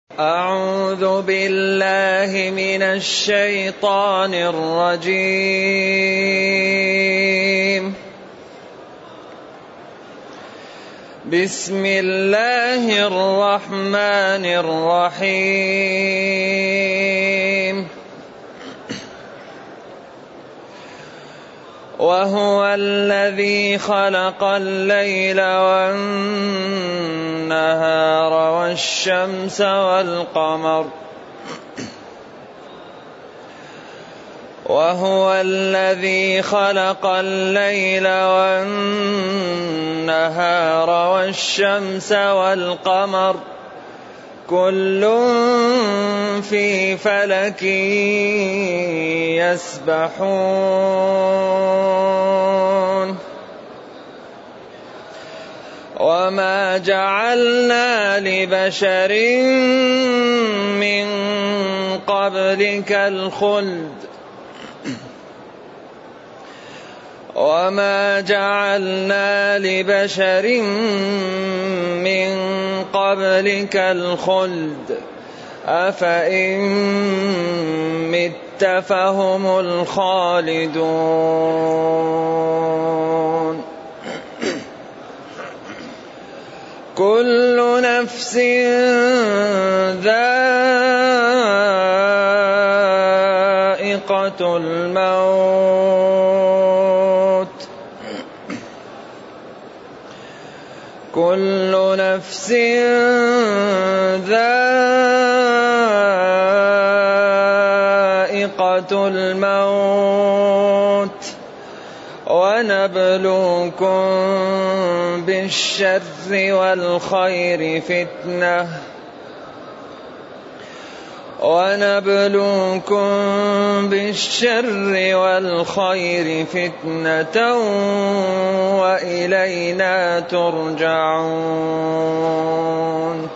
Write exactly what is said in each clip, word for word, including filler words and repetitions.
أعوذ بالله من الشيطان الرجيم. بسم الله الرحمن الرحيم. وهو الذي خلق الليل والنهار والشمس والقمر وهو الذي خلق الليل والنهار والشمس والقمر كل في فلك يسبحون. وما جعلنا لبشر من قبلك الخلد وما جعلنا لبشر من قبلك الخلد أفإن مت فهم الخالدون. كل نفس ذائقة الموت كل نفس ذائقة الموت ونبلوكم بالشر والخير فتنة ونبلوكم بالشر والخير فتنة وإلينا ترجعون.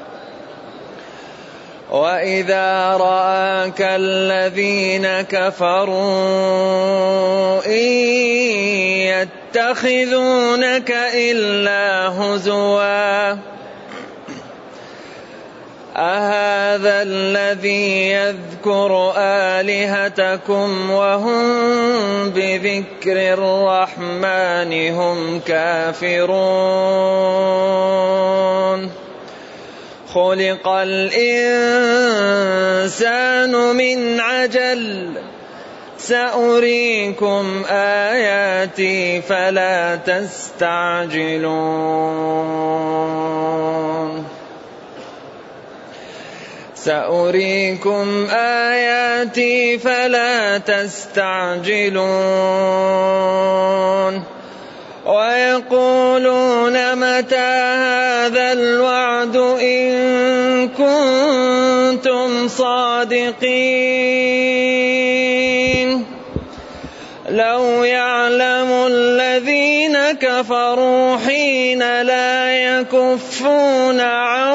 وإذا رآك الذين كفروا إن يتخذونك إلا هزوا أهذا الذي يذكر آلهتكم وهم بذكر الرحمن هم كافرون. خلق الإنسان من عجل سأريكم آياتي فلا تستعجلون سأريكم آياتي فلا تستعجلون. ويقولون متى هذا الوعد إن كنتم صادقين. لو يعلم الذين كفروا حين لا يكفون عن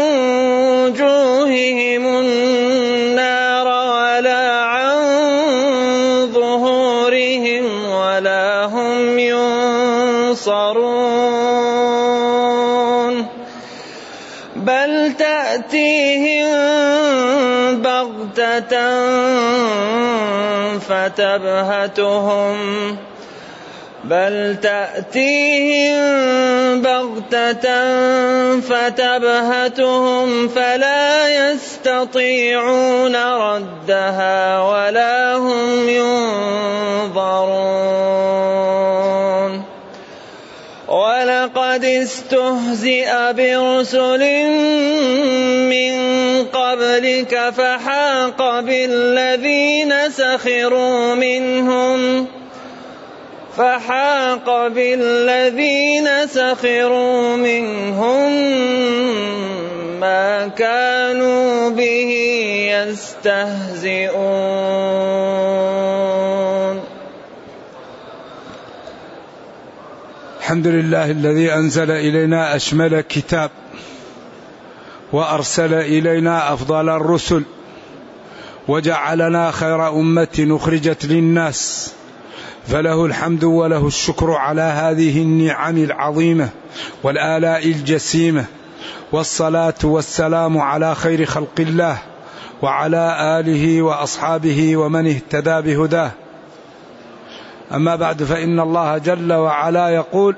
وجوههم النار ولا عن ظهورهم ولا هم ينصرون بل تأتيهم بغتة فتبهتهم بل تأتيهم بغتة فتبهتهم فلا يستطيعون ردها ولا هم ينظرون. ولقد استهزئ برسل من قبلك فحاق بالذين سخروا منهم فحاق بالذين سخروا منهم ما كانوا به يستهزئون. الحمد لله الذي أنزل إلينا أشمل كتاب وأرسل إلينا أفضل الرسل وجعلنا خير أمة أخرجت للناس، فله الحمد وله الشكر على هذه النعم العظيمة والآلاء الجسيمة، والصلاة والسلام على خير خلق الله وعلى آله وأصحابه ومن اهتدى بهداه. أما بعد، فإن الله جل وعلا يقول: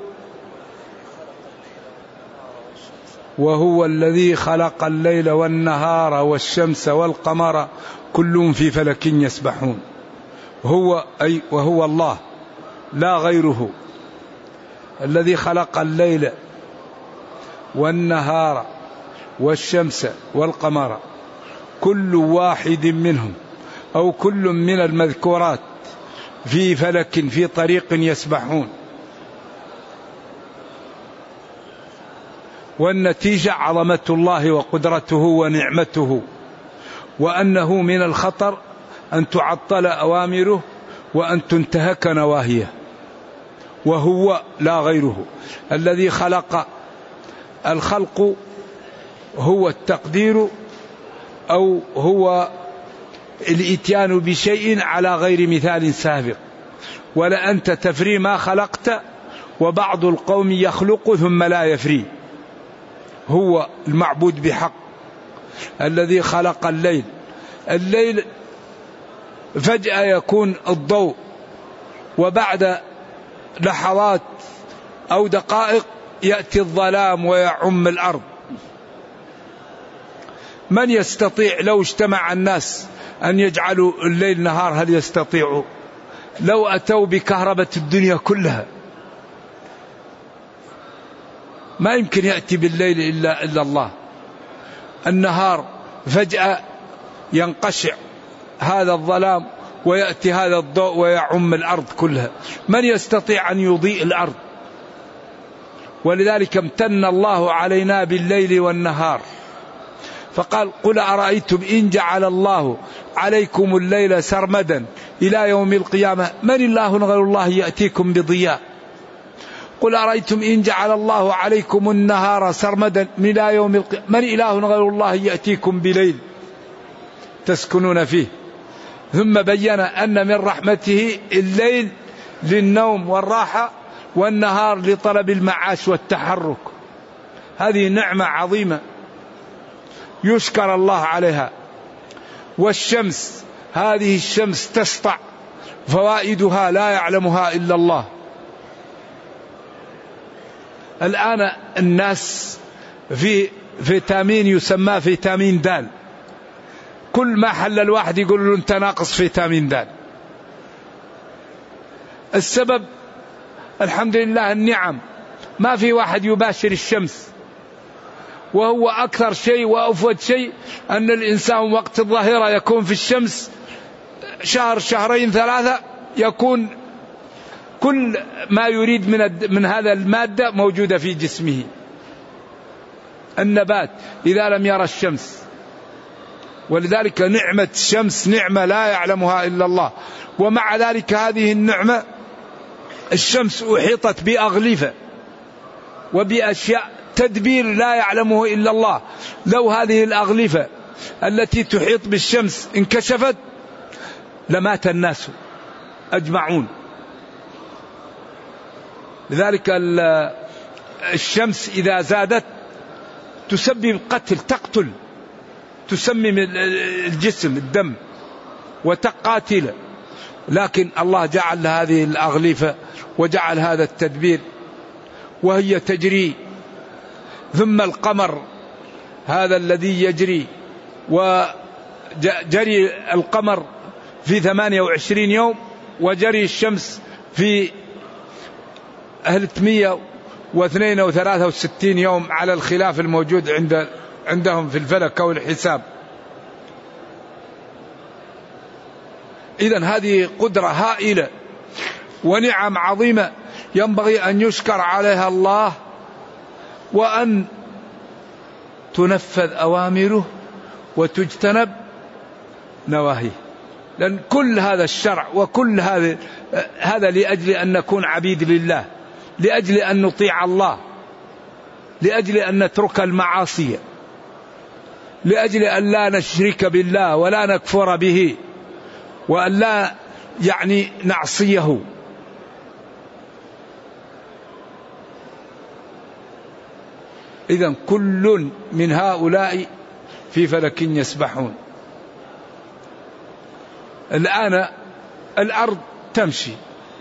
وهو الذي خلق الليل والنهار والشمس والقمر كل في فلك يسبحون. هو أي وهو الله لا غيره، الذي خلق الليل والنهار والشمس والقمر، كل واحد منهم أو كل من المذكورات في فلك في طريق يسبحون. والنتيجة عظمة الله وقدرته ونعمته، وأنه من الخطر أن تعطل أوامره وأن تنتهك نواهيه. وهو لا غيره الذي خلق. الخلق هو التقدير أو هو الإتيان بشيء على غير مثال سابق. ولا أنت تفري ما خلقت، وبعض القوم يخلق ثم لا يفري. هو المعبود بحق الذي خلق الليل. الليل فجأة يكون الضوء، وبعد لحظات أو دقائق يأتي الظلام ويعم الأرض. من يستطيع لو اجتمع الناس أن يجعلوا الليل نهار؟ هل يستطيعوا؟ لو أتوا بكهربة الدنيا كلها ما يمكن يأتي بالليل إلا, إلا الله. النهار فجأة ينقشع هذا الظلام ويأتي هذا الضوء ويعم الأرض كلها. من يستطيع أن يضيء الأرض؟ ولذلك امتن الله علينا بالليل والنهار، فقال: قل أرأيتم إن جعل الله عليكم الليل سرمدا إلى يوم القيامة من إله غير الله يأتيكم بضياء. قل أرأيتم إن جعل الله عليكم النهار سرمدا إلى يوم القيامة من إله غير الله يأتيكم بليل تسكنون فيه. ثم بين أن من رحمته الليل للنوم والراحة، والنهار لطلب المعاش والتحرك. هذه نعمة عظيمة يشكر الله عليها. والشمس، هذه الشمس تسطع، فوائدها لا يعلمها إلا الله. الآن الناس في فيتامين يسمى فيتامين دال، كل ما حل الواحد يقول له أنت ناقص فيتامين دال. السبب الحمد لله النعم، ما في واحد يباشر الشمس. وهو أكثر شيء وأفضل شيء أن الإنسان وقت الظهيرة يكون في الشمس شهر شهرين ثلاثة، يكون كل ما يريد من من هذا المادة موجودة في جسمه. النبات إذا لم يرى الشمس، ولذلك نعمة الشمس نعمة لا يعلمها إلا الله. ومع ذلك هذه النعمة الشمس أحيطت بأغلفة وبأشياء تدبير لا يعلمه إلا الله. لو هذه الأغلفة التي تحيط بالشمس انكشفت لمات الناس أجمعون. لذلك الشمس إذا زادت تسبب قتل، تقتل، تسمم الجسم الدم وتقاتل. لكن الله جعل هذه الأغلفة وجعل هذا التدبير وهي تجري. ثم القمر هذا الذي يجري، وجري القمر في ثمانية وعشرين يوم، وجري الشمس في ثلاثمائة واثنين وثلاثة وستين يوم على الخلاف الموجود عند عندهم في الفلك أو الحساب. إذن هذه قدرة هائلة ونعم عظيمة ينبغي أن يشكر عليها الله، وأن تنفذ أوامره وتجتنب نواهيه. لأن كل هذا الشرع وكل هذا هذا لأجل أن نكون عبيد لله، لأجل أن نطيع الله، لأجل أن نترك المعاصي، لأجل أن لا نشرك بالله ولا نكفر به، وأن لا يعني نعصيه. إذن كل من هؤلاء في فلك يسبحون. الآن الأرض تمشي،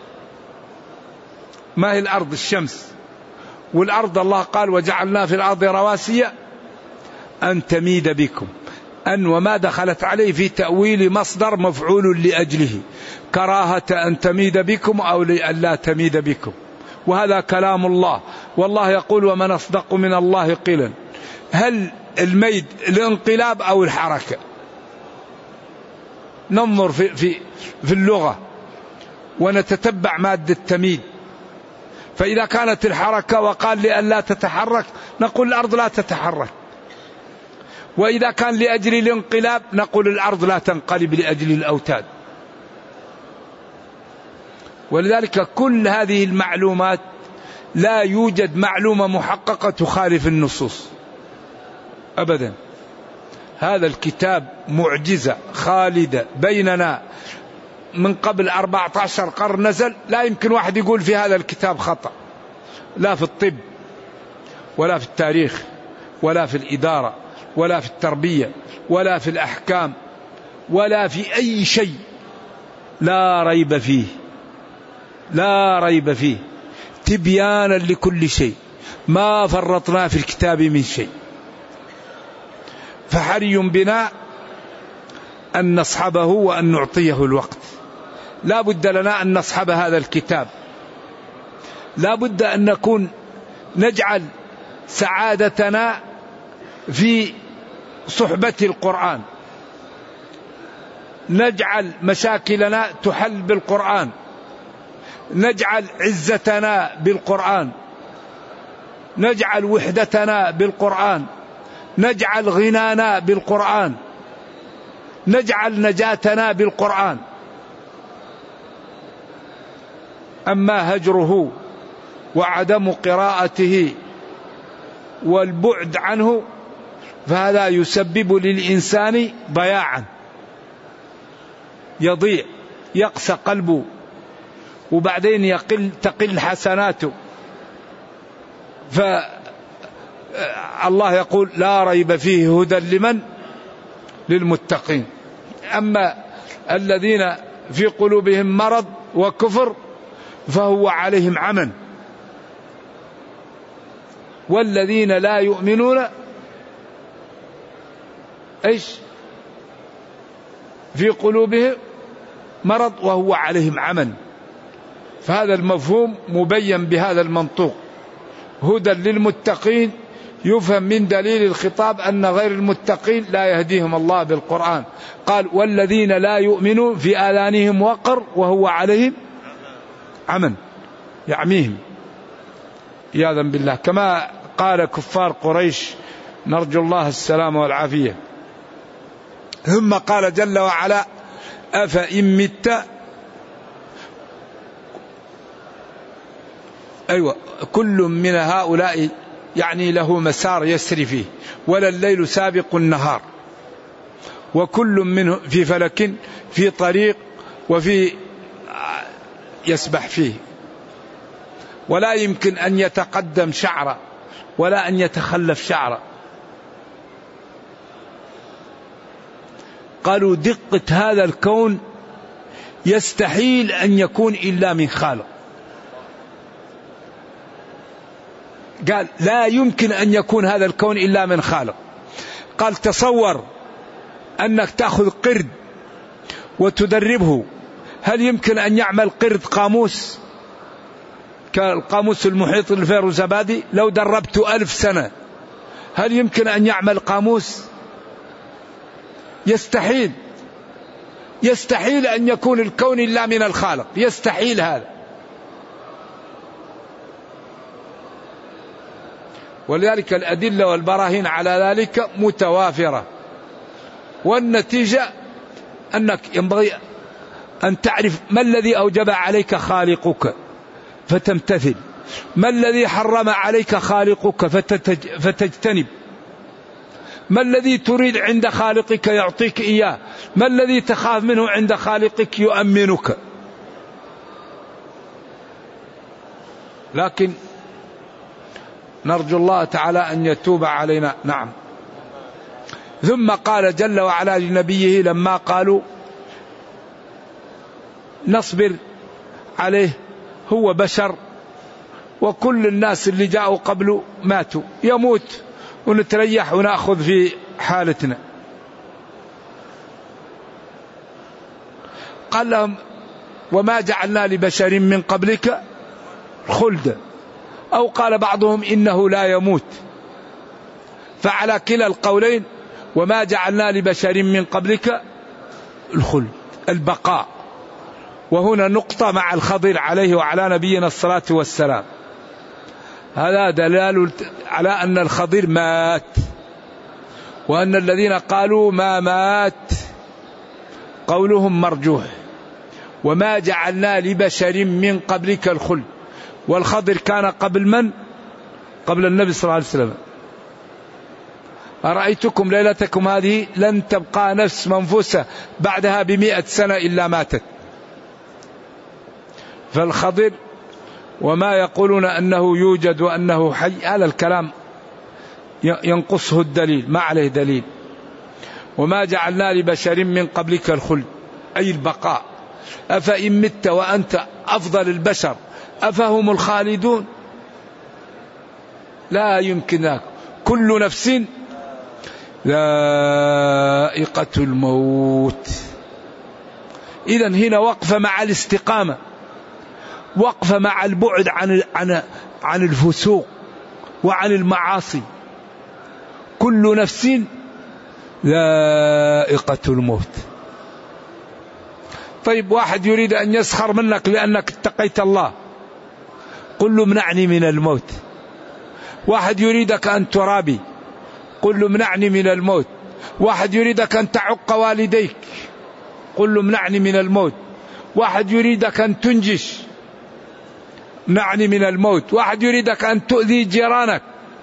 ما هي الأرض؟ الشمس. والأرض الله قال وجعلنا في الأرض رواسي أن تميد بكم، أن وما دخلت عليه في تأويل مصدر مفعول لأجله، كراهة أن تميد بكم أو لألا تميد بكم، وهذا كلام الله، والله يقول ومن أصدق من الله قيلا. هل الميد الانقلاب أو الحركة؟ ننظر في, في, في اللغة ونتتبع مادة تميد، فإذا كانت الحركة وقال لألا تتحرك نقول الأرض لا تتحرك، وإذا كان لأجل الانقلاب نقول الأرض لا تنقلب لأجل الأوتاد. ولذلك كل هذه المعلومات لا يوجد معلومة محققة تخالف النصوص أبدا. هذا الكتاب معجزة خالدة بيننا من قبل أربعة عشر قرن نزل، لا يمكن واحد يقول في هذا الكتاب خطأ، لا في الطب ولا في التاريخ ولا في الإدارة ولا في التربية ولا في الأحكام ولا في أي شيء، لا ريب فيه، لا ريب فيه، تبيانا لكل شيء، ما فرطنا في الكتاب من شيء. فحري بنا أن نصحبه وأن نعطيه الوقت. لا بد لنا أن نصحب هذا الكتاب، لا بد أن نكون نجعل سعادتنا في صحبة القرآن، نجعل مشاكلنا تحل بالقرآن، نجعل عزتنا بالقرآن، نجعل وحدتنا بالقرآن، نجعل غنانا بالقرآن، نجعل نجاتنا بالقرآن. أما هجره وعدم قراءته والبعد عنه فهذا يسبب للإنسان ضياعا، يضيع، يقسى قلبه، وبعدين يقل تقل حسناته. فالله يقول لا ريب فيه هدى لمن؟ للمتقين. أما الذين في قلوبهم مرض وكفر فهو عليهم عمى، والذين لا يؤمنون ايش؟ في قلوبهم مرض وهو عليهم عمى. فهذا المفهوم مبين بهذا المنطوق، هدى للمتقين، يفهم من دليل الخطاب أن غير المتقين لا يهديهم الله بالقرآن. قال والذين لا يؤمنون في آذانهم وقر وهو عليهم عمى، يعميهم عياذا بالله، كما قال كفار قريش، نرجو الله السلامة والعافية. ثم قال جل وعلا أفإن مت، أيوة، كل من هؤلاء يعني له مسار يسري فيه، ولا الليل سابق النهار، وكل منه في فلك في طريق وفي يسبح فيه، ولا يمكن أن يتقدم شعرة ولا أن يتخلف شعرة. قالوا دقة هذا الكون يستحيل أن يكون إلا من خالق. قال لا يمكن أن يكون هذا الكون إلا من خالق. قال تصور أنك تأخذ قرد وتدربه، هل يمكن أن يعمل قرد قاموس كالقاموس المحيط الفيروزبادي؟ لو دربته ألف سنة هل يمكن أن يعمل قاموس؟ يستحيل، يستحيل أن يكون الكون إلا من الخالق، يستحيل هذا. ولذلك الأدلة والبراهين على ذلك متوافرة، والنتيجة أنك ينبغي أن تعرف ما الذي أوجب عليك خالقك فتمتثل، ما الذي حرم عليك خالقك فتجتنب، ما الذي تريد عند خالقك يعطيك إياه، ما الذي تخاف منه عند خالقك يؤمنك. لكن نرجو الله تعالى أن يتوب علينا. نعم. ثم قال جل وعلا لنبيه لما قالوا نصبر عليه هو بشر وكل الناس اللي جاءوا قبله ماتوا، يموت ونتريح ونأخذ في حالتنا. قال لهم وما جعلنا لبشر من قبلك خلدا، أو قال بعضهم إنه لا يموت، فعلى كلا القولين وما جعلنا لبشر من قبلك الخلد البقاء. وهنا نقطة مع الخضر عليه وعلى نبينا الصلاة والسلام، هذا دلال على أن الخضر مات، وأن الذين قالوا ما مات قولهم مرجوح. وما جعلنا لبشر من قبلك الخلد، والخضر كان قبل من؟ قبل النبي صلى الله عليه وسلم. أرأيتكم ليلتكم هذه لن تبقى نفس منفوسة بعدها بمئة سنة إلا ماتت. فالخضر وما يقولون أنه يوجد وأنه حي هذا الكلام ينقصه الدليل، ما عليه دليل. وما جعلنا لبشر من قبلك الخلد أي البقاء، أفإن مت وأنت أفضل البشر أفهم الخالدون؟ لا يمكن ذلك. كل نفس ذائقة الموت. إذن هنا وقفة مع الاستقامة، وقفة مع البعد عن عن عن الفسوق وعن المعاصي. كل نفس ذائقة الموت. طيب واحد يريد أن يسخر منك لأنك اتقيت الله، قل له منعني من الموت. واحد يريدك أن ترابي، قل له منعني من الموت. واحد يريدك أن تعق والديك، قل له منعني من الموت. واحد يريدك أن تنجش، منعني من الموت. واحد يريدك أن تؤذي جيرانك،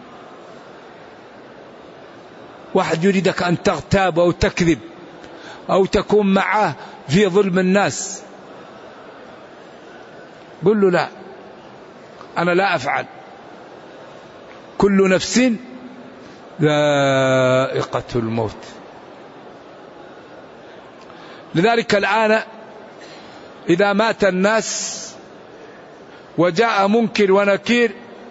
واحد يريدك أن تغتاب أو تكذب أو تكون معه في ظلم الناس، قل له لا أنا لا أفعل. كل نفس ذائقة الموت. لذلك الآن إذا مات الناس وجاء منكر ونكير،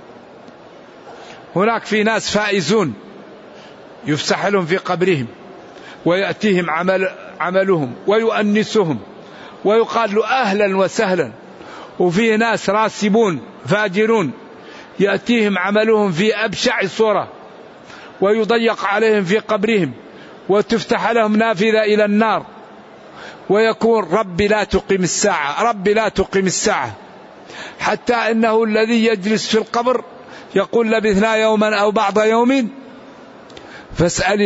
هناك في ناس فائزون يفسح لهم في قبرهم ويأتيهم عمل عملهم ويؤنسهم ويقال له أهلا وسهلا. وفي ناس راسبون فاجرون يأتيهم عملهم في أبشع صورة ويضيق عليهم في قبرهم وتفتح لهم نافذة إلى النار، ويكون ربي لا تقيم الساعة ربي لا تقيم الساعة، حتى إنه الذي يجلس في القبر يقول لبثنا يوما أو بعض يوم فاسأل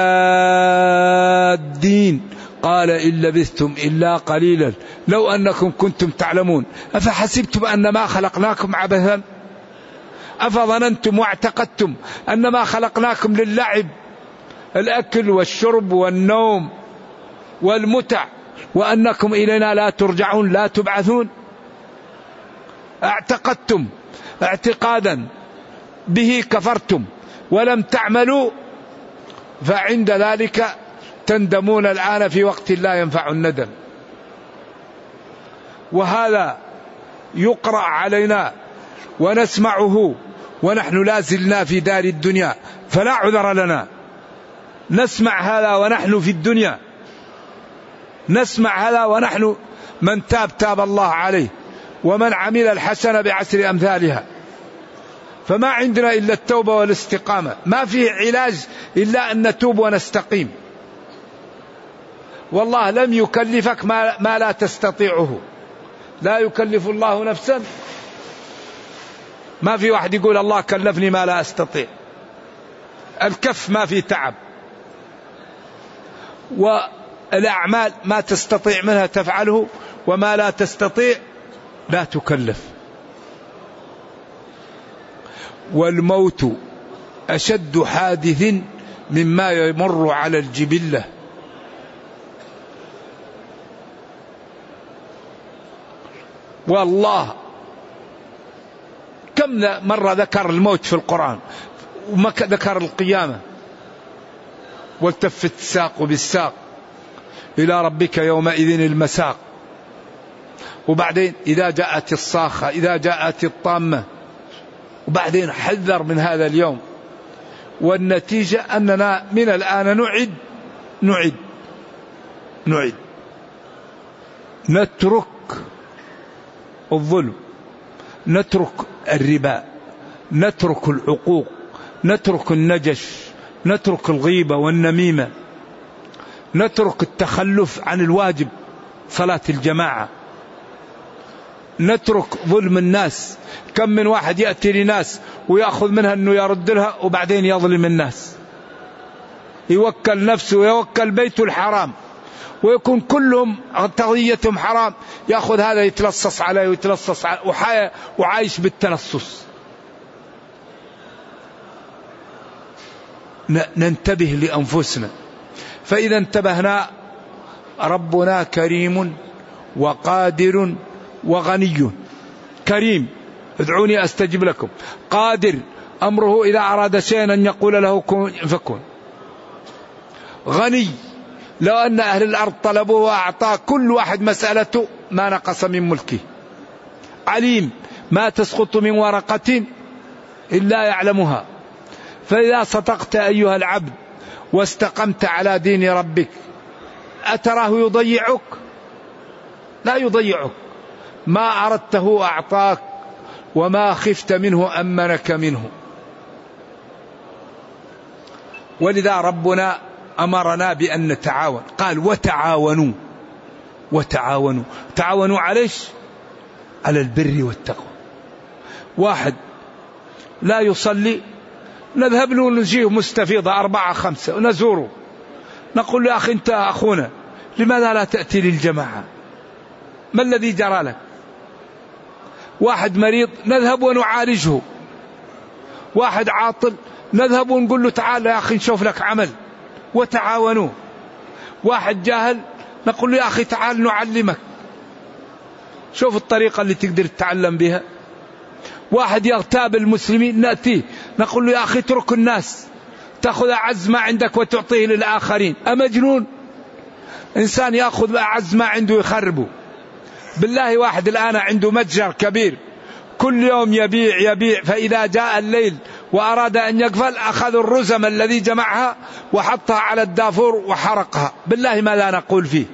العادين قال إن لبثتم إلا قليلا لو أنكم كنتم تعلمون أفحسبتم أنما خلقناكم عبثا أفظننتم واعتقدتم أنما خلقناكم للعب، الأكل والشرب والنوم والمتع، وأنكم إلينا لا ترجعون لا تبعثون. اعتقدتم اعتقادا به كفرتم ولم تعملوا، فعند ذلك تندمون الآن في وقت لا ينفع الندم. وهذا يقرأ علينا ونسمعه ونحن لا زلنا في دار الدنيا، فلا عذر لنا. نسمع هذا ونحن في الدنيا، نسمع هذا ونحن من تاب تاب الله عليه، ومن عمل الحسنة بعشر أمثالها. فما عندنا إلا التوبة والاستقامة، ما فيه علاج إلا أن نتوب ونستقيم. والله لم يكلفك ما, ما لا تستطيعه، لا يكلف الله نفسا. ما في واحد يقول الله كلفني ما لا أستطيع، الكف ما في تعب، والأعمال ما تستطيع منها تفعله، وما لا تستطيع لا تكلف. والموت أشد حادث مما يمر على الجبلة. والله كم مرة ذكر الموت في القرآن وما ذكر القيامة. والتفت الساق بالساق إلى ربك يومئذ المساق. وبعدين إذا جاءت الصاخة، إذا جاءت الطامة. وبعدين حذر من هذا اليوم. والنتيجة أننا من الآن نعد نعد نعد نترك الظلم، نترك الربا، نترك العقوق، نترك النجش، نترك الغيبة والنميمة، نترك التخلف عن الواجب صلاة الجماعة، نترك ظلم الناس. كم من واحد يأتي لناس ويأخذ منها أنه يرد لها وبعدين يظلم الناس، يوكل نفسه ويوكل بيته الحرام ويكون كلهم تغذيتهم حرام، يأخذ هذا يتلصص عليه ويتلصص عليه وعايش بالتلصص. ننتبه لأنفسنا. فإذا انتبهنا ربنا كريم وقادر وغني. كريم ادعوني أستجب لكم. قادر أمره إذا أراد شيئا أن يقول له كن فكن. غني لو أن أهل الأرض طلبوه وأعطاه كل واحد مسألته ما نقص من ملكه. عليم ما تسقط من ورقة إلا يعلمها. فإذا صدقت أيها العبد واستقمت على دين ربك أتراه يضيعك؟ لا يضيعك. ما أردته أعطاك وما خفت منه أمنك منه. ولذا ربنا أمرنا بأن نتعاون. قال وتعاونوا وتعاونوا. تعاونوا عليش؟ على البر والتقوى. واحد لا يصلي نذهب له ونجيه مستفيضة أربعة خمسة ونزوره، نقول له يا أخي أنت أخونا لماذا لا تأتي للجماعة؟ ما الذي جرى لك؟ واحد مريض نذهب ونعالجه. واحد عاطل نذهب ونقول له تعال يا أخي نشوف لك عمل. وتعاونوا. واحد جاهل نقول له يا أخي تعال نعلمك، شوف الطريقة اللي تقدر تتعلم بها. واحد يغتاب المسلمين نأتيه نقول له يا أخي اترك الناس، تأخذ أعز ما عندك وتعطيه للآخرين. أمجنون؟ إنسان يأخذ أعز ما عنده يخربه. بالله واحد الآن عنده متجر كبير كل يوم يبيع يبيع، فإذا جاء الليل وأراد أن يقفل أخذ الرزم الذي جمعها وحطها على الدافور وحرقها. بالله ما لا نقول فيه؟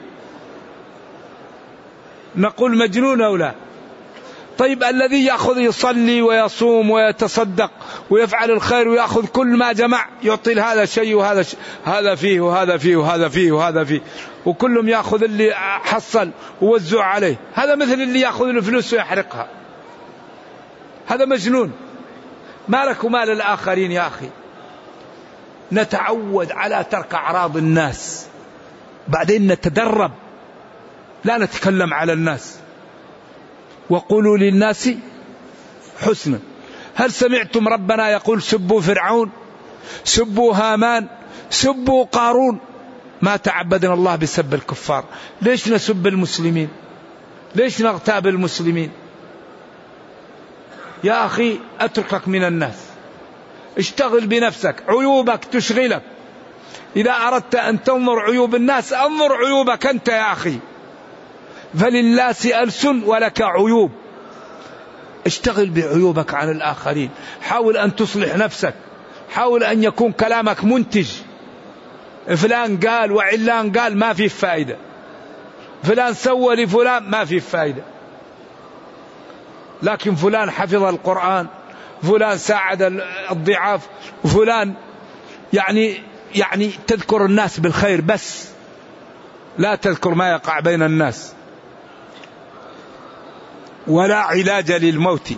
نقول مجنون أو لا؟ طيب الذي يأخذ يصلي ويصوم ويتصدق ويفعل الخير ويأخذ كل ما جمع يعطي هذا شيء وهذا شيء، هذا فيه وهذا فيه وهذا فيه وهذا فيه، وكلهم يأخذ اللي حصل ووزع عليه. هذا مثل اللي يأخذ الفلوس ويحرقها. هذا مجنون. ما لك ومال الآخرين يا أخي. نتعود على ترك أعراض الناس، بعدين نتدرب لا نتكلم على الناس. وقولوا للناس حسنا. هل سمعتم ربنا يقول سبوا فرعون، سبوا هامان، سبوا قارون؟ ما تعبدنا الله بسب الكفار. ليش نسب المسلمين؟ ليش نغتاب المسلمين؟ يا أخي أتركك من الناس، اشتغل بنفسك، عيوبك تشغلك. إذا أردت أن تنظر عيوب الناس انظر عيوبك أنت يا أخي. فللناس ألسن ولك عيوب. اشتغل بعيوبك عن الآخرين. حاول أن تصلح نفسك. حاول أن يكون كلامك منتج. فلان قال وعلان قال ما فيه فائدة. فلان سوى لفلان ما فيه فائدة. لكن فلان حفظ القرآن، فلان ساعد الضعاف، فلان يعني يعني تذكر الناس بالخير بس، لا تذكر ما يقع بين الناس. ولا علاج للموت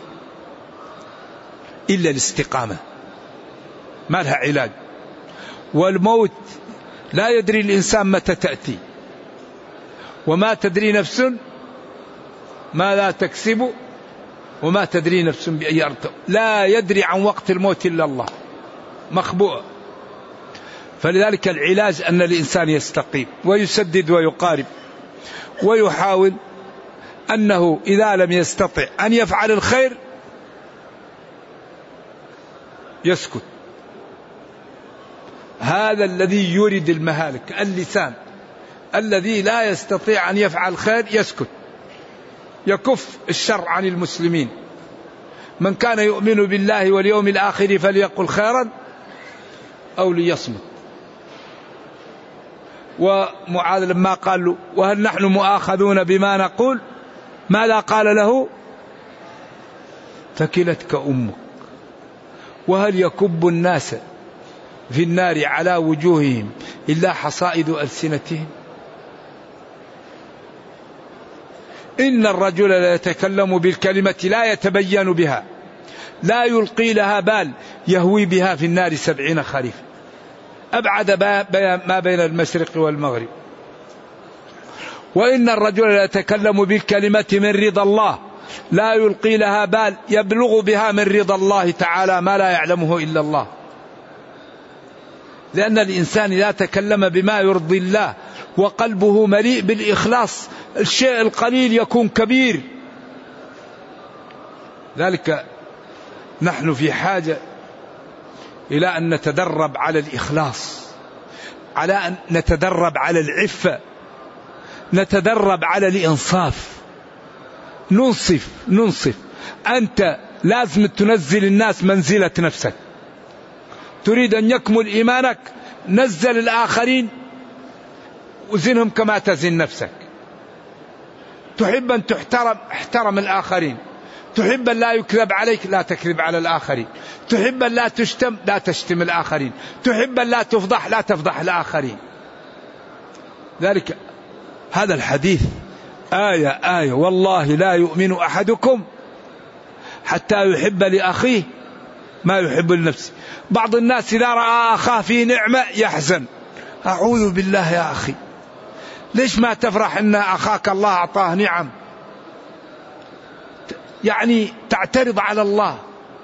إلا الاستقامة. ما لها علاج. والموت لا يدري الإنسان متى تأتي، وما تدري نفس ما لا تكسب وما تدري نفس بأي أرض. لا يدري عن وقت الموت إلا الله، مخبوء. فلذلك العلاج أن الإنسان يستقيم ويسدد ويقارب ويحاول أنه إذا لم يستطع أن يفعل الخير يسكت. هذا الذي يريد المهالك، اللسان الذي لا يستطيع أن يفعل خير يسكت، يكف الشر عن المسلمين. من كان يؤمن بالله واليوم الآخر فليقل خيرا أو ليصمت. ومعاذ لما قال له وهل نحن مؤاخذون بما نقول، ماذا قال له؟ ثكلتك أمك. وهل يكب الناس في النار على وجوههم إلا حصائد ألسنتهم. إن الرجل لا يتكلم بالكلمة لا يتبين بها، لا يلقي لها بال، يهوي بها في النار سبعين خريف، أبعد ما بين المشرق والمغرب. وإن الرجل لا يتكلم بالكلمة من رضا الله لا يلقي لها بال، يبلغ بها من رضا الله تعالى ما لا يعلمه إلا الله. لأن الإنسان إذا تكلم بما يرضي الله وقلبه مليء بالإخلاص الشيء القليل يكون كبير. ذلك نحن في حاجة إلى أن نتدرب على الإخلاص، على أن نتدرب على العفة، نتدرب على الإنصاف، ننصف ننصف. أنت لازم تنزل الناس منزلة نفسك. تريد أن يكمل إيمانك، نزل الآخرين وزنهم كما تزن نفسك. تحب أن تحترم، احترم الآخرين. تحب أن لا يكذب عليك، لا تكذب على الآخرين. تحب أن لا تشتم، لا تشتم الآخرين. تحب أن لا تفضح، لا تفضح الآخرين. ذلك هذا الحديث آية آية والله لا يؤمن أحدكم حتى يحب لأخيه ما يحب لنفسه. بعض الناس إذا رأى أخاه في نعمة يحزن. أعوذ بالله يا أخي، ليش ما تفرح أن أخاك الله أعطاه نعم؟ يعني تعترض على الله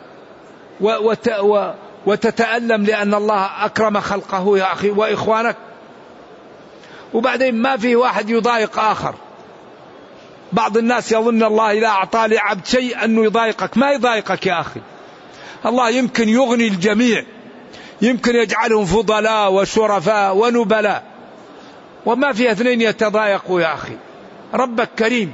وتتألم لأن الله أكرم خلقه يا أخي وإخوانك. وبعدين ما في واحد يضايق آخر. بعض الناس يظن الله إذا أعطى لعبد شيء أنه يضايقك، ما يضايقك يا أخي. الله يمكن يغني الجميع، يمكن يجعلهم فضلاء وشرفاء ونبلاء، وما في اثنين يتضايقوا يا أخي. ربك كريم.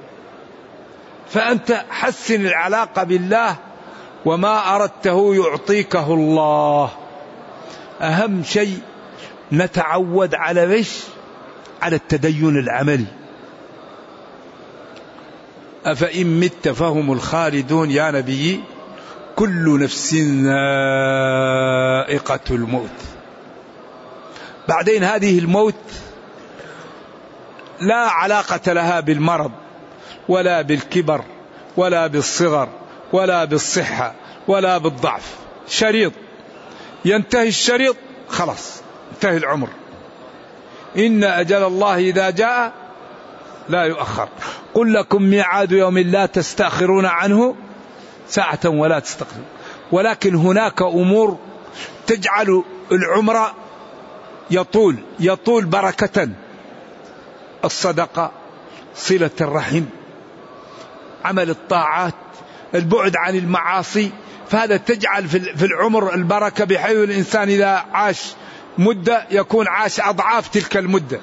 فأنت حسن العلاقة بالله، وما أردته يعطيكه الله. أهم شيء نتعود على وش؟ على التدين العملي. أفإن مت فهم الخالدون يا نبي كل نفس ذائقة الموت. بعدين هذه الموت لا علاقة لها بالمرض ولا بالكبر ولا بالصغر ولا بالصحة ولا بالضعف. شريط، ينتهي الشريط خلاص انتهي العمر. إن أجل الله إذا جاء لا يؤخر. قل لكم ميعاد يوم لا تستأخرون عنه ساعة ولا تستقدمون. ولكن هناك أمور تجعل العمر يطول يطول بركة: الصدقة، صلة الرحم، عمل الطاعات، البعد عن المعاصي. فهذا تجعل في العمر البركة، بحيث الإنسان إذا عاش مدة يكون عاش أضعاف تلك المدة.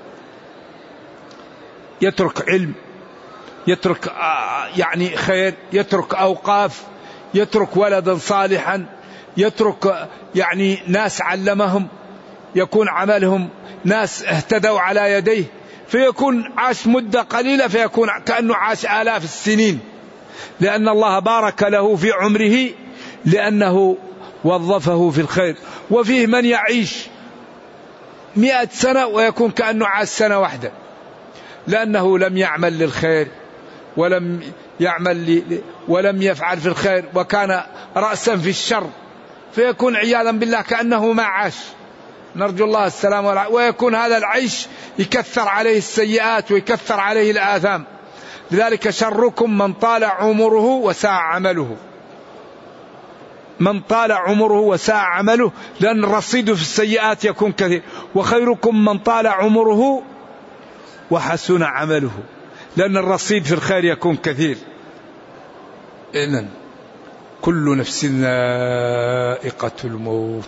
يترك علم، يترك يعني خير، يترك أوقاف، يترك ولدا صالحا، يترك يعني ناس علمهم، يكون عملهم ناس اهتدوا على يديه، فيكون عاش مدة قليلة فيكون كأنه عاش آلاف السنين، لأن الله بارك له في عمره لأنه وظفه في الخير. وفيه من يعيش مئة سنة ويكون كأنه عاش سنة واحدة، لأنه لم يعمل للخير ولم يعمل ولم يفعل في الخير، وكان رأسا في الشر، فيكون عياذا بالله كأنه ما عاش. نرجو الله السلام والعافية. ويكون هذا العيش يكثر عليه السيئات ويكثر عليه الآثام. لذلك شركم من طال عمره وساء عمله. من طال عمره وساء عمله، لأن الرصيد في السيئات يكون كثير. وخيركم من طال عمره وحسن عمله، لأن الرصيد في الخير يكون كثير. إذن كل نفس ذائقة الموت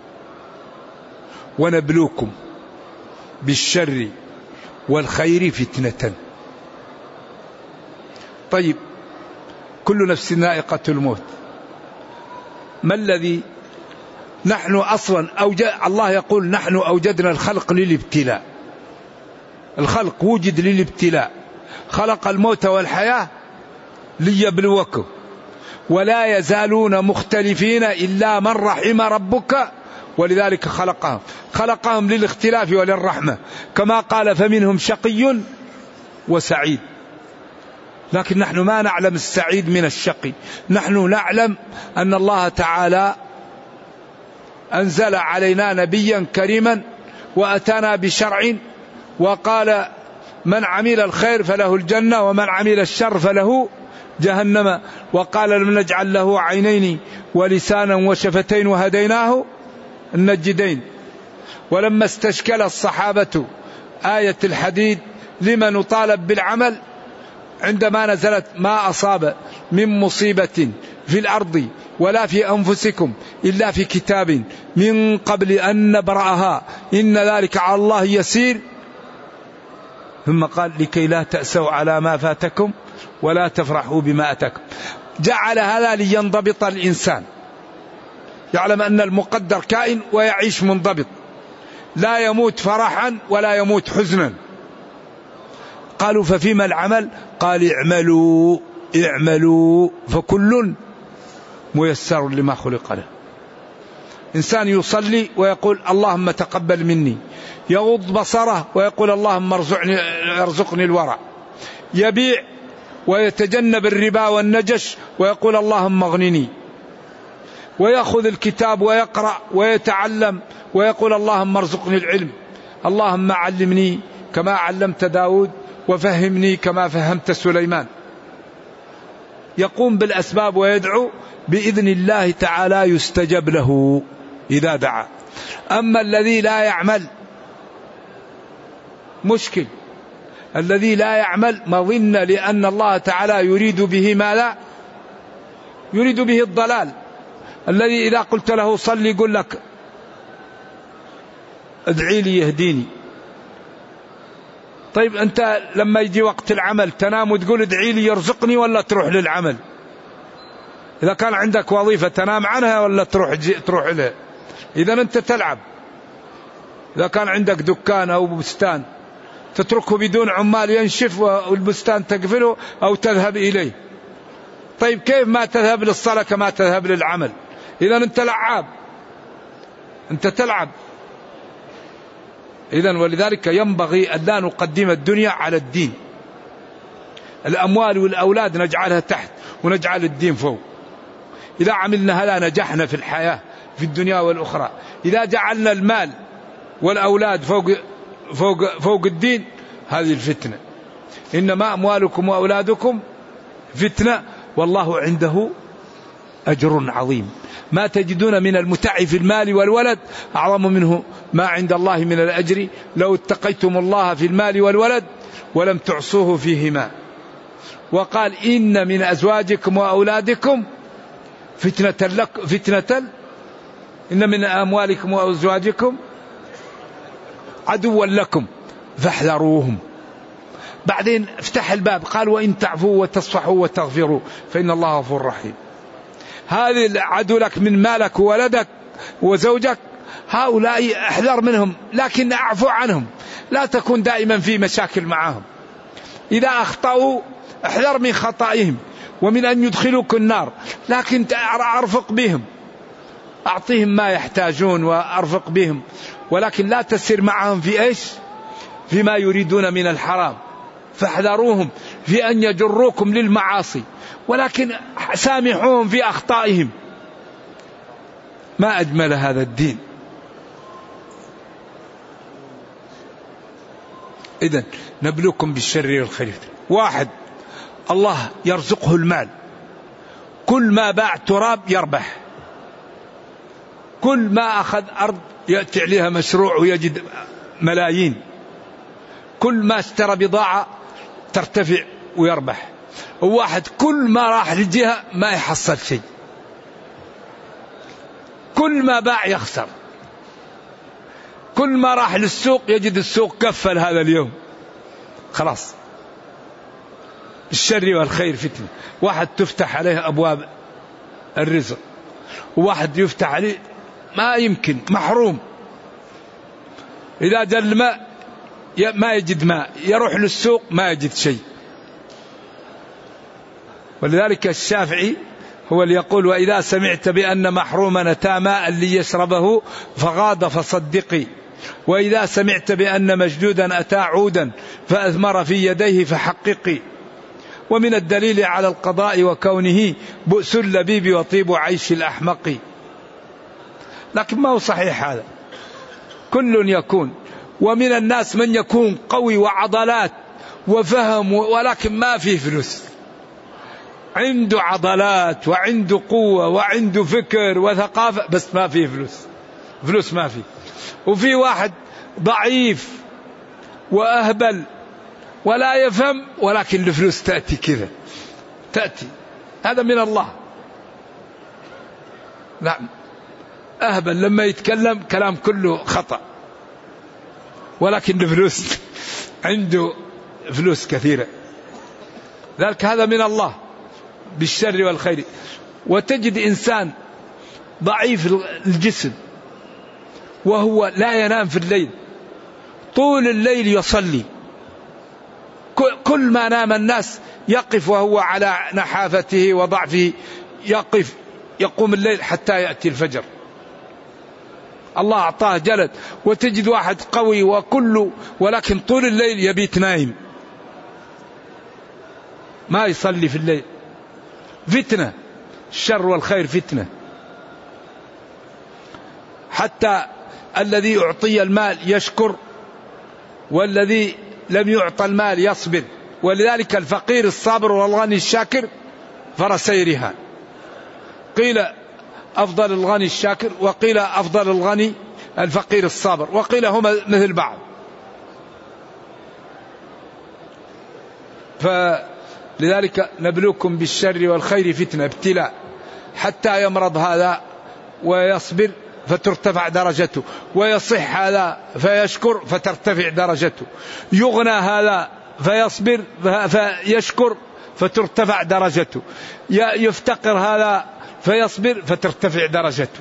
ونبلوكم بالشر والخير فتنة. طيب كل نفس ذائقة الموت، ما الذي نحن أصلا أوجد؟ الله يقول نحن أوجدنا الخلق للابتلاء، الخلق وجد للابتلاء، خلق الموت والحياة ليبلوكم، ولا يزالون مختلفين إلا من رحم ربك ولذلك خلقهم، خلقهم للاختلاف وللرحمة، كما قال فمنهم شقي وسعيد. لكن نحن ما نعلم السعيد من الشقي، نحن نعلم أن الله تعالى أنزل علينا نبيا كريما وأتانا بشرع وقال من عمل الخير فله الجنة ومن عمل الشر فله جهنم، وقال لم نجعل له عينين ولسانا وشفتين وهديناه النجدين. ولما استشكل الصحابة آية الحديد لما نطالب بالعمل عندما نزلت ما أصاب من مصيبة في الأرض ولا في أنفسكم إلا في كتاب من قبل أن نبرأها إن ذلك على الله يسير، ثم قال لكي لا تأسوا على ما فاتكم ولا تفرحوا بما أتاكم. جعل هذا لينضبط الإنسان، يعلم أن المقدر كائن ويعيش منضبط، لا يموت فرحا ولا يموت حزنا. قالوا ففيما العمل؟ قال اعملوا اعملوا فكل ميسر لما خلق له. إنسان يصلي ويقول اللهم تقبل مني، يغض بصره ويقول اللهم ارزقني, ارزقني الورع، يبيع ويتجنب الربا والنجش ويقول اللهم اغنني، ويأخذ الكتاب ويقرأ ويتعلم ويقول اللهم ارزقني العلم، اللهم علمني كما علمت داود وفهمني كما فهمت سليمان. يقوم بالأسباب ويدعو بإذن الله تعالى يستجب له إذا دعا. أما الذي لا يعمل مشكل، الذي لا يعمل مظن لأن الله تعالى يريد به ما لا يريد به الضلال. الذي إذا قلت له صلي يقول لك ادعي لي يهديني. طيب أنت لما يجي وقت العمل تنام وتقول ادعي لي يرزقني ولا تروح للعمل؟ إذا كان عندك وظيفة تنام عنها ولا تروح تروح لها؟ إذا أنت تلعب. إذا كان عندك دكان أو بستان تتركه بدون عمال ينشف والبستان تقفله أو تذهب إليه. طيب كيف ما تذهب للصلاة كما تذهب للعمل؟ إذا أنت لعاب، أنت تلعب. إذن ولذلك ينبغي أن لا نقدم الدنيا على الدين. الأموال والأولاد نجعلها تحت ونجعل الدين فوق. إذا عملنا هذا نجحنا في الحياة في الدنيا والأخرى. إذا جعلنا المال والأولاد فوق فوق فوق الدين هذه الفتنة. إنما أموالكم وأولادكم فتنة والله عنده أجر عظيم. ما تجدون من المتع في المال والولد أعظم منه ما عند الله من الأجر لو اتقيتم الله في المال والولد ولم تعصوه فيهما. وقال إن من أزواجكم وأولادكم فتنة لك فتنة إن من أموالكم وأزواجكم عدوا لكم فاحذروهم. بعدين افتح الباب قال وإن تعفوا وتصفحوا وتغفروا فإن الله غفور رحيم. هذه العدو لك من مالك وولدك وزوجك هؤلاء احذر منهم، لكن اعفو عنهم، لا تكون دائما في مشاكل معهم. إذا أخطأوا احذر من خطئهم ومن أن يدخلوك النار، لكن أرفق بهم، أعطيهم ما يحتاجون وأرفق بهم، ولكن لا تسير معهم في إيش؟ فيما يريدون من الحرام. فاحذروهم في أن يجروكم للمعاصي، ولكن سامحوهم في أخطائهم. ما أجمل هذا الدين. إذن نبلوكم بالشر والخير. واحد الله يرزقه المال، كل ما باع تراب يربح، كل ما أخذ أرض يأتي عليها مشروع ويجد ملايين، كل ما اشترى بضاعة ترتفع ويربح. وواحد كل ما راح للجهة ما يحصل شيء. كل ما باع يخسر، كل ما راح للسوق يجد السوق كفل هذا اليوم. خلاص. الشر والخير فتنة. واحد تفتح عليه أبواب الرزق، وواحد يفتح عليه ما يمكن، محروم. إذا جاء الماء ما يجد ماء، يروح للسوق ما يجد شيء. ولذلك الشافعي هو اللي يقول: وإذا سمعت بأن محروما أتى ماء ليشربه فغاض فصدقي، وإذا سمعت بأن مجدودا أتى عودا فأثمر في يديه فحققي. ومن الدليل على القضاء وكونه بؤس اللبيب وطيب عيش الأحمق. لكن ما هو صحيح هذا، كل يكون. ومن الناس من يكون قوي وعضلات وفهم ولكن ما فيه فلوس، عنده عضلات وعنده قوة وعنده فكر وثقافة بس ما فيه فلوس، فلوس ما فيه. وفي واحد ضعيف وأهبل ولا يفهم ولكن الفلوس تأتي كذا، تأتي. هذا من الله. نعم، أهبل لما يتكلم كلام كله خطأ، ولكن الفلوس عنده فلوس كثيرة. ذلك هذا من الله بالشر والخير. وتجد إنسان ضعيف الجسم وهو لا ينام في الليل، طول الليل يصلي، كل ما نام الناس يقف وهو على نحافته وضعفه، يقف يقوم الليل حتى يأتي الفجر. الله أعطاه جلد. وتجد واحد قوي وكله ولكن طول الليل يبيت نايم، ما يصلي في الليل. فتنة، الشر والخير فتنة. حتى الذي أعطي المال يشكر، والذي لم يعطى المال يصبر. ولذلك الفقير الصابر والغني الشاكر فرسيرها. قيل أفضل الغني الشاكر، وقيل أفضل الغني الفقير الصابر، وقيل هما مثل بعض. فلذلك نبلوكم بالشر والخير فتنة، ابتلاء، حتى يمرض هذا ويصبر فترتفع درجته، ويصح هذا فيشكر فترتفع درجته، يغنى هذا فيصبر فيشكر فترتفع درجته، يفتقر هذا فيصبر فترتفع درجته.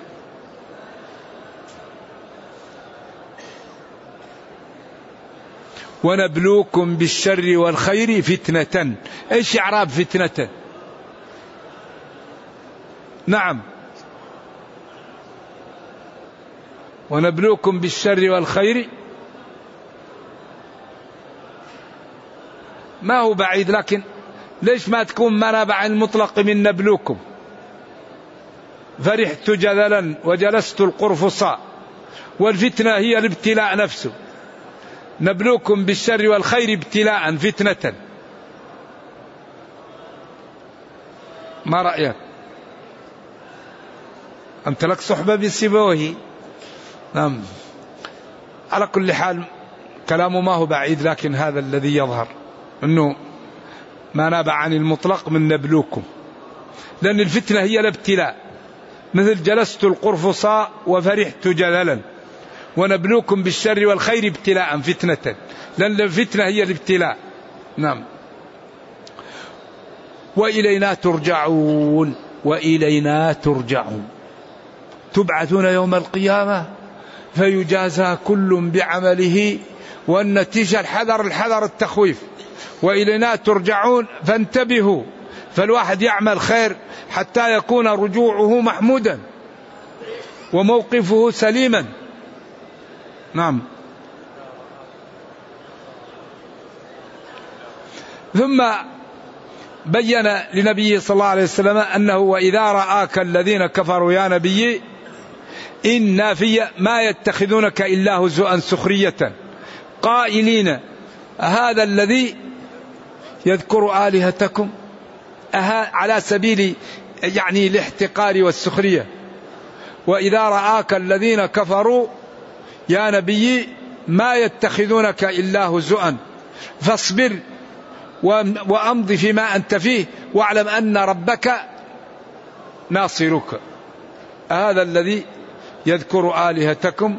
ونبلوكم بالشر والخير فتنة. ايش اعراب فتنة؟ نعم، ونبلوكم بالشر والخير ما هو بعيد، لكن ليش ما تكون منابع المطلق من نبلوكم؟ فرحت جذلا وجلست القرفصاء، والفتنة هي الابتلاء نفسه. نبلوكم بالشر والخير ابتلاء فتنة. ما رأيك؟ أنت لك صحبة بسيبويه. نعم، على كل حال كلامه ما هو بعيد، لكن هذا الذي يظهر أنه ما نابع عن المطلق من نبلوكم، لأن الفتنة هي الابتلاء. مثل جلست القرفصاء وفرحت جذلا، ونبلوكم بالشر والخير ابتلاء فتنة، لأن الفتنة هي الابتلاء. نعم. وإلينا ترجعون، وإلينا ترجعون، تبعثون يوم القيامة فيجازى كل بعمله، والنتيجة الحذر الحذر التخويف. وإلينا ترجعون، فانتبهوا، فالواحد يعمل خير حتى يكون رجوعه محمودا وموقفه سليما. نعم. ثم بين لنبيه صلى الله عليه وسلم أنه وإذا رآك الذين كفروا يا نبي إن نافية ما يتخذونك إلا هزوا سخرية، قائلين هذا الذي يذكر آلهتكم على سبيل يعني الاحتقار والسخرية. وإذا رآك الذين كفروا يا نبي ما يتخذونك إلا هزوا فاصبر وأمضي فيما أنت فيه واعلم أن ربك ناصرك. هذا الذي يذكر آلهتكم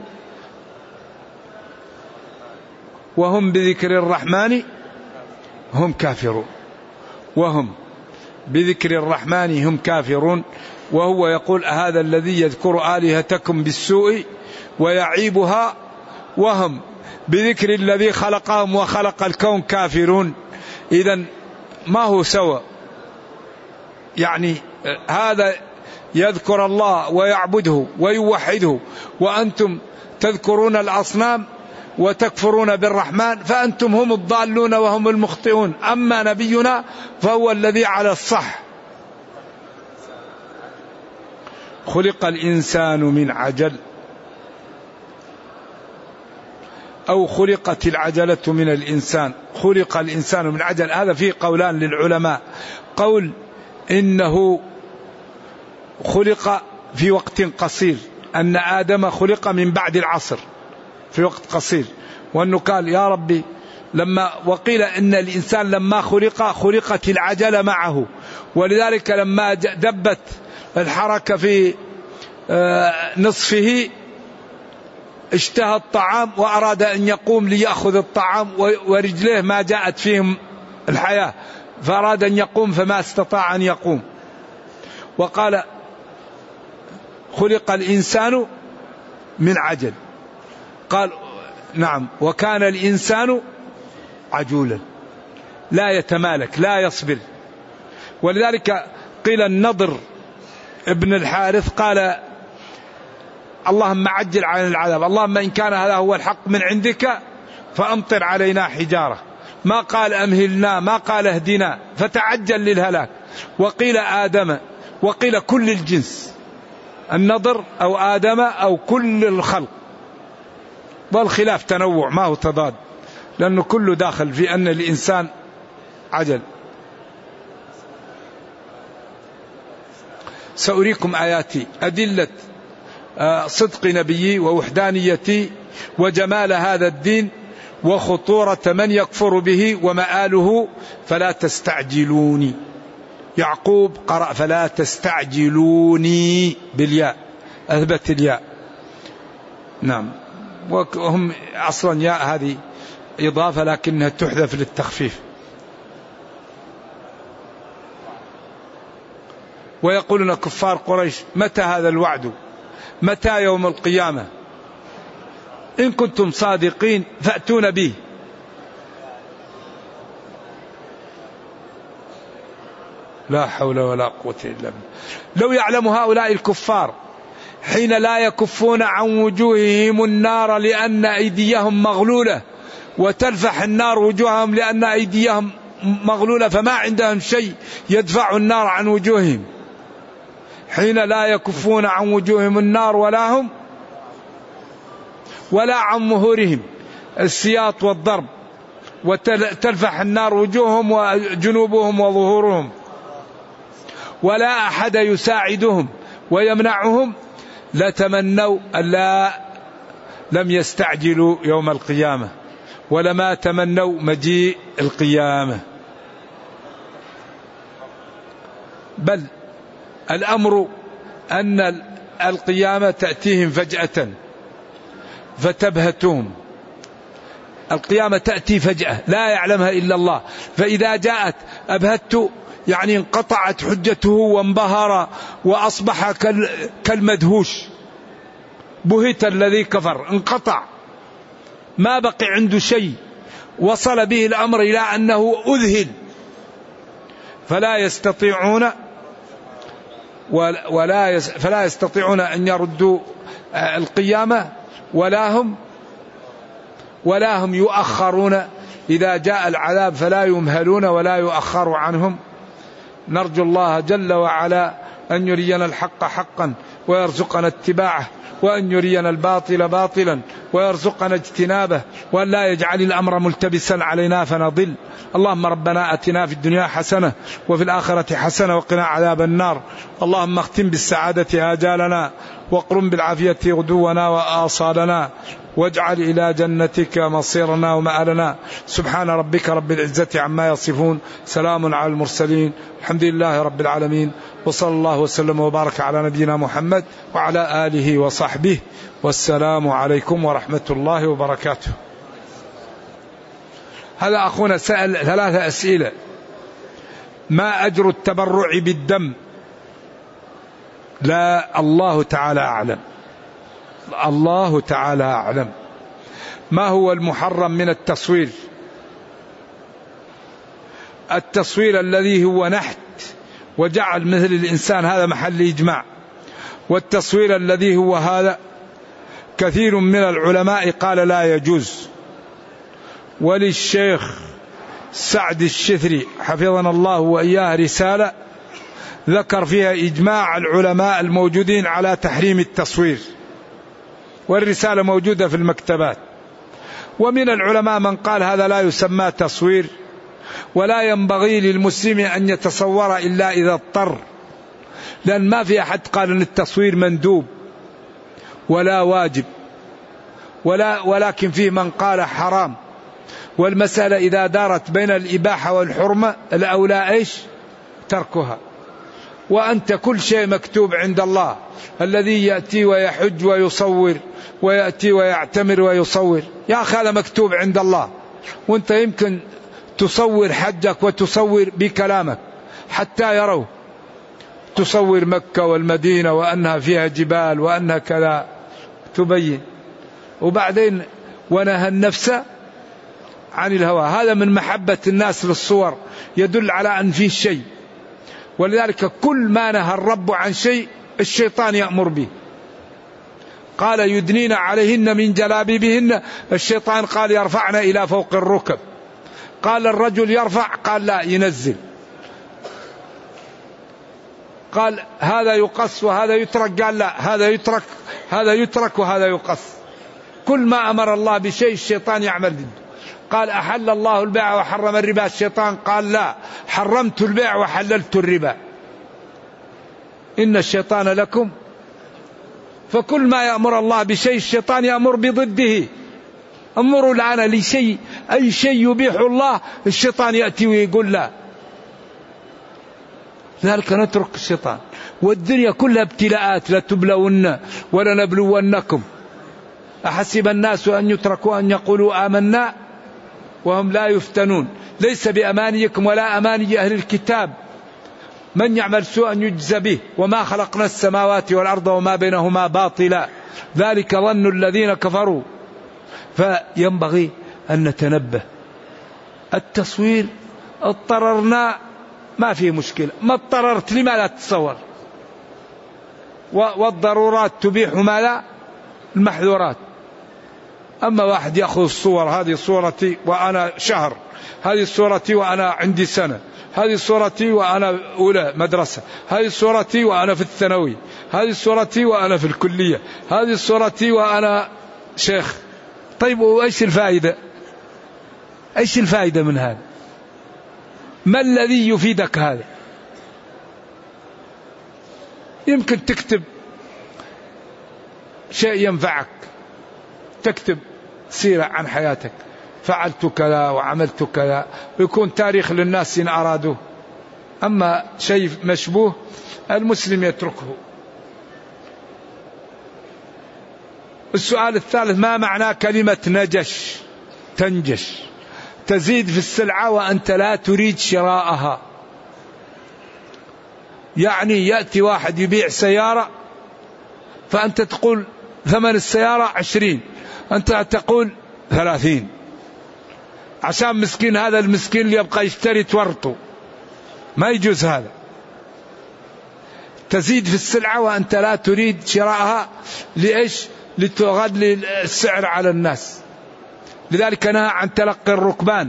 وهم بذكر الرحمن هم كافرون وهم بذكر الرحمن هم كافرون. وهو يقول هذا الذي يذكر آلهتكم بالسوء ويعيبها وهم بذكر الذي خلقهم وخلق الكون كافرون. إذن ما هو سوى، يعني هذا يذكر الله ويعبده ويوحده وأنتم تذكرون الأصنام وتكفرون بالرحمن، فأنتم هم الضالون وهم المخطئون. أما نبينا فهو الذي على الصح. خلق الإنسان من عجل أو خلقت العجلة من الإنسان. خلق الإنسان من عجل، هذا فيه قولان للعلماء. قول إنه خلق في وقت قصير، أن آدم خلق من بعد العصر في وقت قصير، وأنه قال يا ربي لما، وقيل إن الإنسان لما خلق خلقت العجلة معه، ولذلك لما دبت الحركة في نصفه اشتهى الطعام وأراد أن يقوم ليأخذ الطعام ورجليه ما جاءت فيهم الحياة، فأراد أن يقوم فما استطاع أن يقوم. وقال خلق الإنسان من عجل، قال نعم وكان الإنسان عجولا لا يتمالك لا يصبر. ولذلك قيل النضر ابن الحارث قال اللهم عجل عن العذاب، اللهم إن كان هذا هو الحق من عندك فأمطر علينا حجارة. ما قال أمهلنا، ما قال اهدنا، فتعجل للهلاك. وقيل آدم، وقيل كل الجنس، النضر أو آدم أو كل الخلق، والخلاف تنوع ما هو تضاد، لأنه كله داخل في أن الإنسان عجل. سأريكم آياتي أدلة صدق نبيي ووحدانيتي وجمال هذا الدين وخطورة من يكفر به ومآله، فلا تستعجلوني. يعقوب قرأ فلا تستعجلوني بالياء، أثبت الياء. نعم، وهم أصلا ياء هذه إضافة لكنها تحذف للتخفيف. ويقولون كفار قريش متى هذا الوعد، متى يوم القيامة، إن كنتم صادقين فأتون به. لا حول ولا قوة إلا بالله. لو يعلم هؤلاء الكفار حين لا يكفون عن وجوههم النار لأن أيديهم مغلولة، وتلفح النار وجوههم لأن أيديهم مغلولة، فما عندهم شيء يدفع النار عن وجوههم. حين لا يكفون عن وجوههم النار ولا هم ولا عن ظهورهم السياط والضرب، وتلفح النار وجوههم وجنوبهم وظهورهم، ولا أحد يساعدهم ويمنعهم، لتمنوا ألا لم يستعجلوا يوم القيامة ولما تمنوا مجيء القيامة. بل الأمر أن القيامة تأتيهم فجأة فتبهتهم. القيامة تأتي فجأة لا يعلمها إلا الله، فإذا جاءت أبهت يعني انقطعت حجته وانبهر وأصبح كالمدهوش. بهت الذي كفر، انقطع ما بقي عنده شيء، وصل به الأمر إلى أنه أذهل، فلا يستطيعون ولا فلا يستطيعون أن يردوا القيامة ولا هم ولا هم يؤخرون. إذا جاء العذاب فلا يمهلون ولا يؤخر عنهم. نرجو الله جل وعلا أن يرينا الحق حقا ويرزقنا اتباعه، وأن يرينا الباطل باطلا ويرزقنا اجتنابه، وأن لا يجعل الأمر ملتبسا علينا فنضل. اللهم ربنا أتنا في الدنيا حسنة وفي الآخرة حسنة وقنا عذاب النار. اللهم اختم بالسعادة آجالنا، واقرم بالعافية غدونا وآصالنا، واجعل إلى جنتك مصيرنا ومآلنا. سبحان ربك رب العزة عما يصفون، سلام على المرسلين، الحمد لله رب العالمين، وصلى الله وسلم وبارك على نبينا محمد وعلى آله وصحبه، والسلام عليكم ورحمة الله وبركاته. هذا أخونا سأل ثلاثة أسئلة. ما أجر التبرع بالدم؟ لا، الله تعالى أعلم، الله تعالى أعلم. ما هو المحرم من التصوير؟ التصوير الذي هو نحت وجعل مثل الإنسان، هذا محل إجماع. والتصوير الذي هو هذا كثير من العلماء قال لا يجوز. وللشيخ سعد الشثري حفظنا الله وإياه رسالة ذكر فيها إجماع العلماء الموجودين على تحريم التصوير، والرسالة موجودة في المكتبات. ومن العلماء من قال هذا لا يسمى تصوير، ولا ينبغي للمسلم أن يتصور إلا إذا اضطر، لأن ما في أحد قال أن التصوير مندوب ولا واجب، ولا ولكن فيه من قال حرام. والمسألة إذا دارت بين الإباحة والحرمة الأولى إيش؟ تركها. وأنت كل شيء مكتوب عند الله، الذي يأتي ويحج ويصور، ويأتي ويعتمر ويصور، يا أخي هذا مكتوب عند الله. وأنت يمكن تصور حجك وتصور بكلامك حتى يروا، تصور مكة والمدينة وأنها فيها جبال وأنها كذا، تبين. وبعدين ونهى النفس عن الهوى، هذا من محبة الناس للصور يدل على أن فيه شيء. ولذلك كل ما نهى الرب عن شيء الشيطان يأمر به. قال يدنين عليهن من جلابيبهن، الشيطان قال يرفعن إلى فوق الركب. قال الرجل يرفع، قال لا ينزل. قال هذا يقص وهذا يترك، قال لا هذا يترك، هذا يترك وهذا يقص. كل ما أمر الله بشيء الشيطان يعمل ضده. قال أحل الله البيع وحرم الربا، الشيطان قال لا حرمت البيع وحللت الربا، إن الشيطان لكم. فكل ما يأمر الله بشيء الشيطان يأمر بضده. أمروا الآن لشيء، أي شيء يبيح الله الشيطان يأتي ويقول لا. ذلك نترك الشيطان. والدنيا كلها ابتلاءات، لتبلون ولنبلونكم. أحسب الناس أن يتركوا أن يقولوا آمنا وهم لا يفتنون. ليس بأمانيكم ولا أماني أهل الكتاب، من يعمل سوءا يجزى به، وما خلقنا السماوات والأرض وما بينهما باطلا، ذلك ظن الذين كفروا. فينبغي أن نتنبه. التصوير اضطررنا ما فيه مشكلة، ما اضطررت لما لا تتصور. والضرورات تبيح ما لا المحظورات. أما واحد يأخذ الصور، هذه صورتي وأنا شهر، هذه صورتي وأنا عندي سنة، هذه صورتي وأنا أولى مدرسة، هذه صورتي وأنا في الثانوي، هذه صورتي وأنا في الكلية، هذه صورتي وأنا شيخ. طيب وإيش الفائدة؟ إيش الفائدة من هذا؟ ما الذي يفيدك هذا؟ يمكن تكتب شيء ينفعك، تكتب سيرة عن حياتك، فعلت كذا وعملت كذا، ويكون تاريخ للناس إن أرادوه. أما شيء مشبوه المسلم يتركه. السؤال الثالث: ما معنى كلمة نجش؟ تنجش، تزيد في السلعة وأنت لا تريد شراءها. يعني يأتي واحد يبيع سيارة فأنت تقول ثمن السيارة عشرين، أنت تقول ثلاثين، عشان مسكين هذا المسكين اللي يبقى يشتري تورطه. ما يجوز هذا. تزيد في السلعة وأنت لا تريد شراءها. لإيش؟ لتغلي السعر على الناس. لذلك نهى عن تلقي الركبان،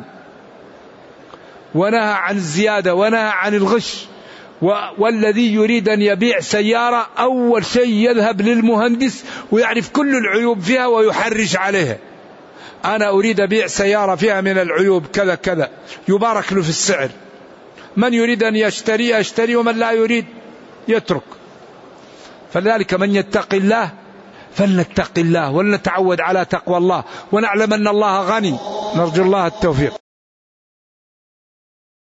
ونهى عن الزيادة، ونهى عن الغش. والذي يريد أن يبيع سيارة أول شيء يذهب للمهندس ويعرف كل العيوب فيها ويحرج عليها. أنا أريد أبيع سيارة فيها من العيوب كذا كذا، يبارك له في السعر. من يريد أن يشتري يشتري، ومن لا يريد يترك. فلذلك من يتق الله فلنتق الله ولنتعود على تقوى الله ونعلم أن الله غني. نرجو الله التوفيق.